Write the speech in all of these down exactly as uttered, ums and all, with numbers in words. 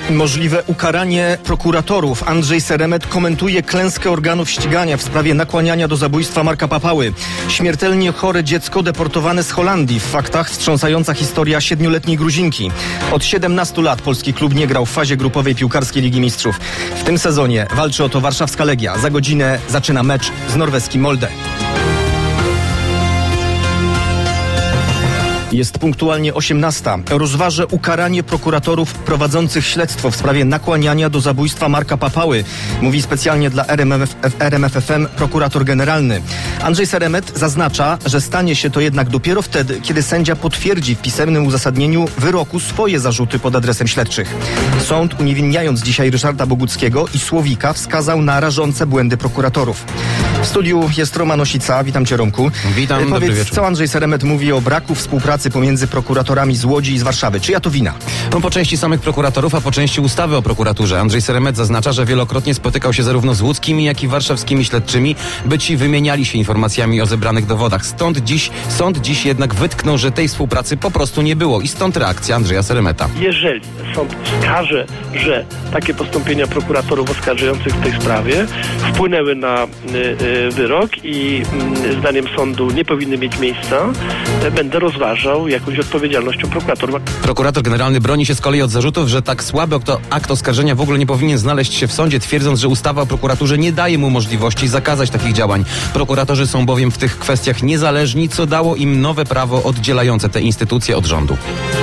Możliwe ukaranie prokuratorów. Andrzej Seremet komentuje klęskę organów ścigania w sprawie nakłaniania do zabójstwa Marka Papały. Śmiertelnie chore dziecko deportowane z Holandii. W faktach wstrząsająca historia siedmioletniej Gruzinki. Od siedemnastu lat polski klub nie grał w fazie grupowej piłkarskiej Ligi Mistrzów. W tym sezonie walczy o to warszawska Legia. Za godzinę zaczyna mecz z norweskim Molde. Jest punktualnie osiemnasta. Rozważę ukaranie prokuratorów prowadzących śledztwo w sprawie nakłaniania do zabójstwa Marka Papały, mówi specjalnie dla R M F F M prokurator generalny. Andrzej Seremet zaznacza, że stanie się to jednak dopiero wtedy, kiedy sędzia potwierdzi w pisemnym uzasadnieniu wyroku swoje zarzuty pod adresem śledczych. Sąd, uniewinniając dzisiaj Ryszarda Boguckiego i Słowika, wskazał na rażące błędy prokuratorów. W studiu jest Roman Osica. Witam cię, Romku. Witam, Powiedz, dobry wieczór. Co Andrzej Seremet mówi o braku współpracy pomiędzy prokuratorami z Łodzi i z Warszawy? Czyja to wina? No, po części samych prokuratorów, a po części ustawy o prokuraturze. Andrzej Seremet zaznacza, że wielokrotnie spotykał się zarówno z łódzkimi, jak i warszawskimi śledczymi, by ci wymieniali się informacjami o zebranych dowodach. Stąd dziś, sąd dziś jednak wytknął, że tej współpracy po prostu nie było i stąd reakcja Andrzeja Seremeta. Jeżeli sąd wskaże, że takie postąpienia prokuratorów oskarżających w tej sprawie wpłynęły na y, y, wyrok i y, zdaniem sądu nie powinny mieć miejsca, y, będę rozważał jakąś odpowiedzialnością prokuratorów. Prokurator generalny broni się z kolei od zarzutów, że tak słaby akt oskarżenia w ogóle nie powinien znaleźć się w sądzie, twierdząc, że ustawa o prokuraturze nie daje mu możliwości zakazać takich działań. Prokuratorzy są bowiem w tych kwestiach niezależni, co dało im nowe prawo oddzielające te instytucje od rządu.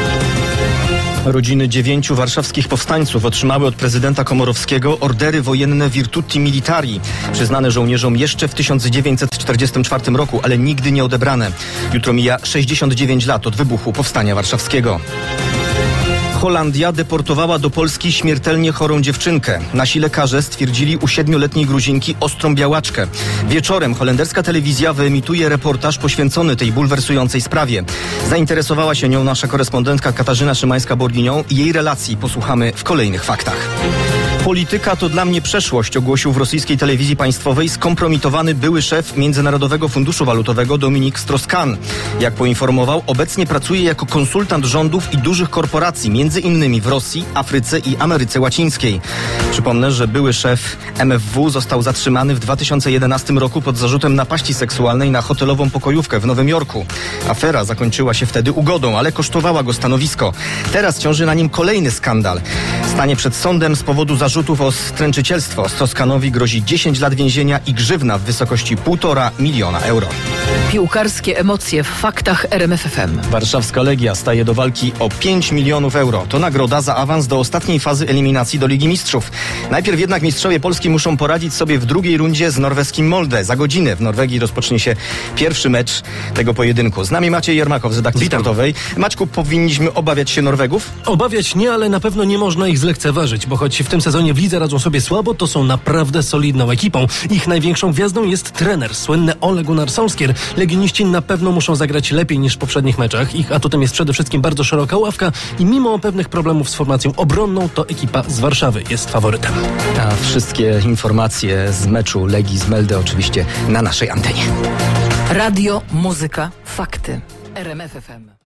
Rodziny dziewięciu warszawskich powstańców otrzymały od prezydenta Komorowskiego ordery wojenne Virtuti Militari, przyznane żołnierzom jeszcze w tysiąc dziewięćset czterdziestym czwartym roku, ale nigdy nie odebrane. Jutro mija sześćdziesiąt dziewięć lat od wybuchu Powstania Warszawskiego. Holandia deportowała do Polski śmiertelnie chorą dziewczynkę. Nasi lekarze stwierdzili u siedmioletniej Gruzinki ostrą białaczkę. Wieczorem holenderska telewizja wyemituje reportaż poświęcony tej bulwersującej sprawie. Zainteresowała się nią nasza korespondentka Katarzyna Szymańska-Borginią i jej relacji posłuchamy w kolejnych faktach. Polityka to dla mnie przeszłość, ogłosił w rosyjskiej telewizji państwowej skompromitowany były szef Międzynarodowego Funduszu Walutowego Dominik Strauss-Kahn. Jak poinformował, obecnie pracuje jako konsultant rządów i dużych korporacji, między innymi w Rosji, Afryce i Ameryce Łacińskiej. Przypomnę, że były szef M F W został zatrzymany w dwa tysiące jedenastym roku pod zarzutem napaści seksualnej na hotelową pokojówkę w Nowym Jorku. Afera zakończyła się wtedy ugodą, ale kosztowała go stanowisko. Teraz ciąży na nim kolejny skandal. Stanie przed sądem z powodu zarzutów o stręczycielstwo. Strauss-Kahnowi grozi dziesięć lat więzienia i grzywna w wysokości półtora miliona euro. Piłkarskie emocje w faktach R M F F M. Warszawska Legia staje do walki o pięć milionów euro. To nagroda za awans do ostatniej fazy eliminacji do Ligi Mistrzów. Najpierw jednak mistrzowie Polski muszą poradzić sobie w drugiej rundzie z norweskim Molde. Za godzinę w Norwegii rozpocznie się pierwszy mecz tego pojedynku. Z nami Maciej Jermakow z redakcji Witam. sportowej. Maćku, powinniśmy obawiać się Norwegów? Obawiać nie, ale na pewno nie można ich zlekceważyć, bo choć w tym sezonie w lidze radzą sobie słabo, to są naprawdę solidną ekipą. Ich największą gwiazdą jest trener, słynny Ole Gunnar Solskjær. Legioniści na pewno muszą zagrać lepiej niż w poprzednich meczach. Ich atutem jest przede wszystkim bardzo szeroka ławka i mimo pewnych problemów z formacją obronną, to ekipa z Warszawy jest faworytem. A wszystkie informacje z meczu Legii z Melde oczywiście na naszej antenie. Radio, muzyka, fakty. R M F F M.